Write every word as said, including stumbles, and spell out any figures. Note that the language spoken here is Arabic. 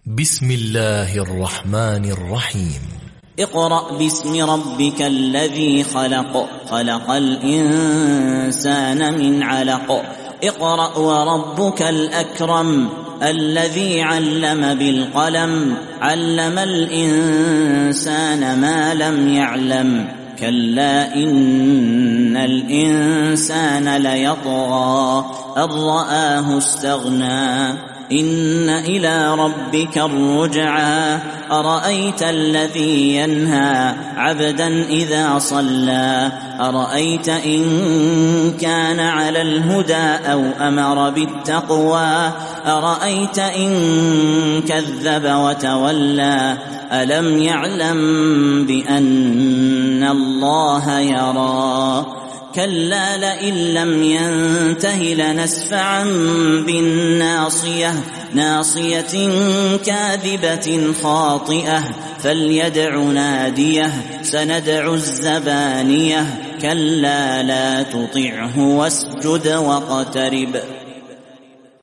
بسم الله الرحمن الرحيم. اقرأ باسم ربك الذي خلق خلق الإنسان من علق اقرأ وربك الأكرم الذي علم بالقلم علم الإنسان ما لم يعلم كلا إن الإنسان ليطغى أن رآه استغنى إن إلى ربك الرجعى أرأيت الذي ينهى عبدا إذا صلى أرأيت إن كان على الهدى أو أمر بالتقوى أرأيت إن كذب وتولى ألم يعلم بأن الله يرى كلا لئن لم ينته لنسفعا بالناصية ناصية كاذبة خاطئة فليدع ناديه سندع الزبانية كلا لا تطعه واسجد واقترب.